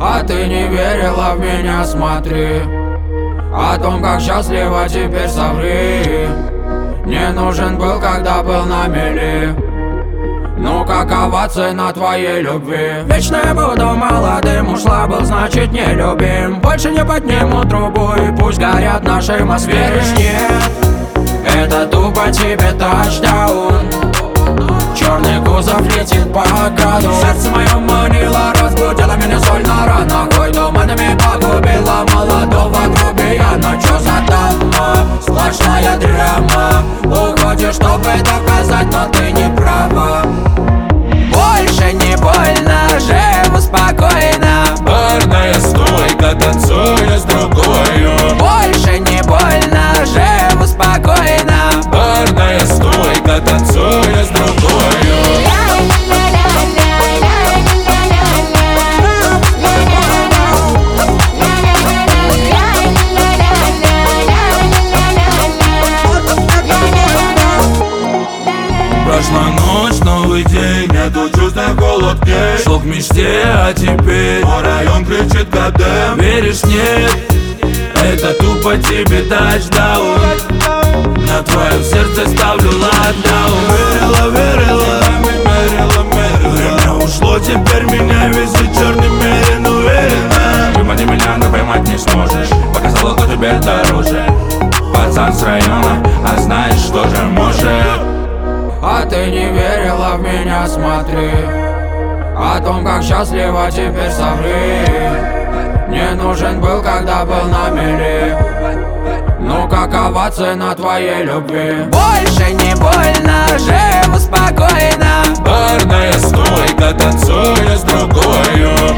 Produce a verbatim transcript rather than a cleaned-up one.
А ты не верила в меня, смотри. О том, как счастлива, теперь соври. Не нужен был, когда был на мели. Ну какова цена твоей любви? Вечно я буду молодым, ушла был, значит не любим. Больше не подниму трубу и пусть горят наши Москве. Веришь, нет, это тупо тебе тачдаун. Черный кузов летит по году. Сердце мое манило, разбудило меня сольно рано. Хой туманами погубила молодого грубияна. Чё за дама? Сплошная драма. Уходишь, чтобы доказать, но ты не права. Больше не больно, живу спокойно. Барная стойка, танцуя с другою. Больше не больно, живу спокойно. Барная стойка, танцуя с другою. Прошла ночь, новый день, нету чувств, на холод к ней. Шел к мечте, а теперь мой район кричит «Кадем». Веришь, нет, это тупо тебе тачдаун. На твоем сердце ставлю локдаун. Верила, верила, мерила, мерила. Время ушло, теперь меня везет черный мерин. Уверена, вымани меня, но поймать не сможешь. Показала, кто теперь дороже. Пацан с района, а знаешь, что же может. А ты не верила в меня, смотри. О том, как счастлива, теперь соври. Не нужен был, когда был на мели. Ну какова цена твоей любви? Больше не больно, живу спокойно. Барная стойка, танцуя с другою.